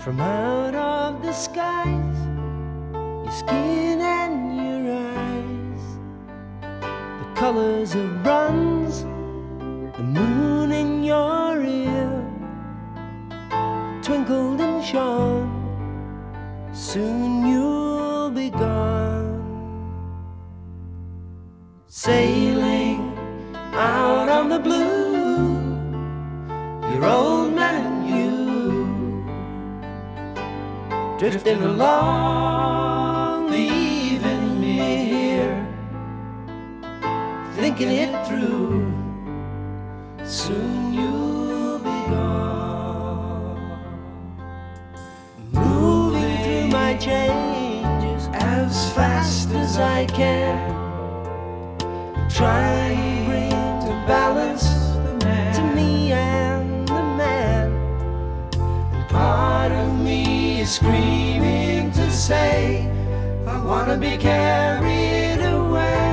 from out of the skies, your skin and your eyes, the colors of bronze, the moon in your ear, twinkled and shone. Soon you'll be gone, sailing out on the blue, your old man and you, drifting along, leaving me here, thinking it through. Soon you'll be gone, moving through my changes as fast as I can, trying to bring to balance to me and the man. And part of me is screaming to say, I wanna be carried away.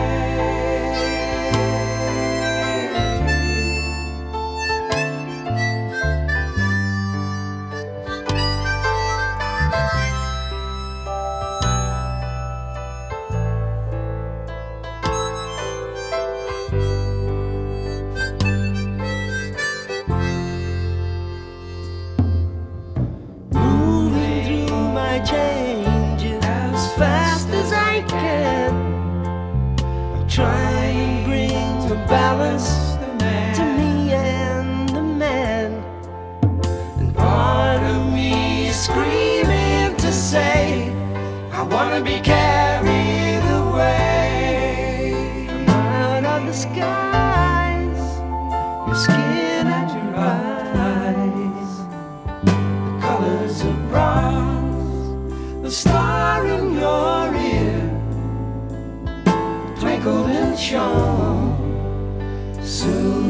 Changes as fast as I can, try and bring to balance to me and the man. And part of me is screaming to say, I wanna be carried away from out of the skies, your skin and your eyes, the colors of bronze, the star in your ear, twinkled and shone. Soon